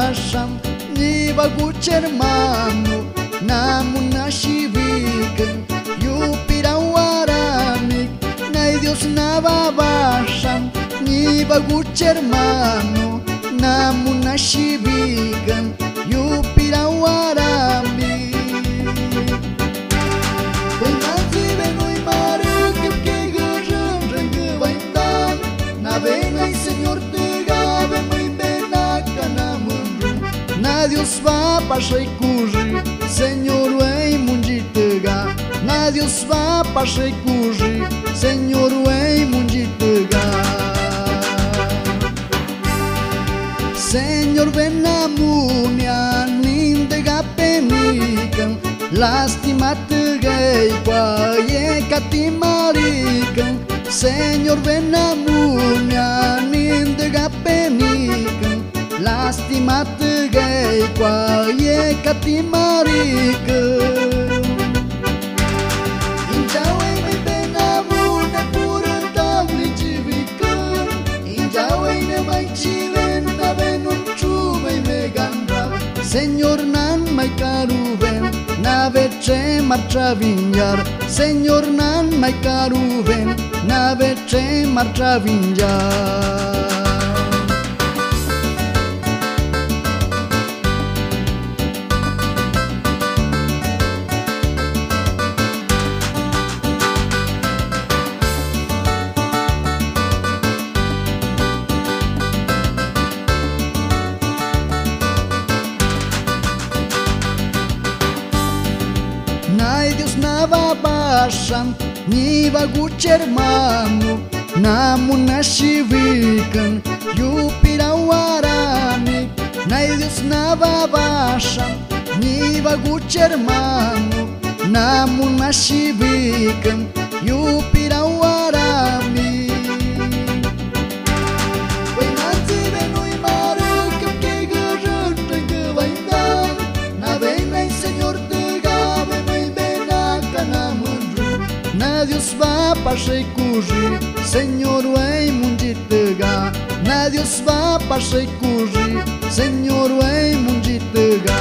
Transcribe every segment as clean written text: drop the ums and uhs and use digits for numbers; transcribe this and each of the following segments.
basham ni baguch hermano namuna shivikan yupira waramik nay Dios nava basham ni baguch hermano namuna shivikan yupira waramik Ven ay Señor te gabe muy benaca na mundu na Dios va pa shaykuji Señor wey munjitega na Dios va pa shaykuji Señor wey munjitega Señor ven a munia nindega penikan lástima te gay kwa ye katimarikan Señor ven a munia nindega penikan lástima te gay kwa ye katimarikan Injawe me ven a munia pura tabli jivikan Injawe ne mai chiven na venun chuve me ganda Señor nan mai karuven na veche marcha vinjar Señor nan mai karuven na veche marcha vinjar Nay Dios nava basham ni baguch hermano namuna shivikan yupira waramik Nay Dios nava basham ni baguch hermano namuna shivikan yupira waramik Na Dios va pa shaykuji Señor wey munjitega Na Dios va pa shaykuji Señor wey munjitega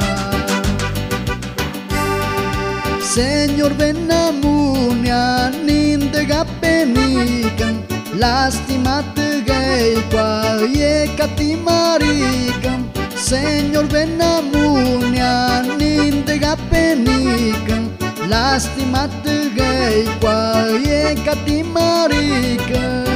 Señor ven a munia nindega penikan lástima te gay kwa ye katimarikan Señor ven a munia nindega penikan lástima te gay kwa ye katimarikan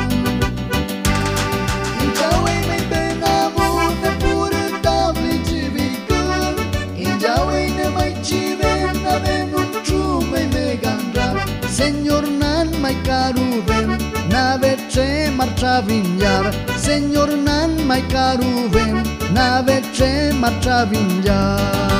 Injawe me ven a munia pura tabli jivikan Injawe ne mai chiven na venun chume me ganda Señor nan mai karuven na veche marcha vinjar Señor nan mai karuven na veche marcha vinjar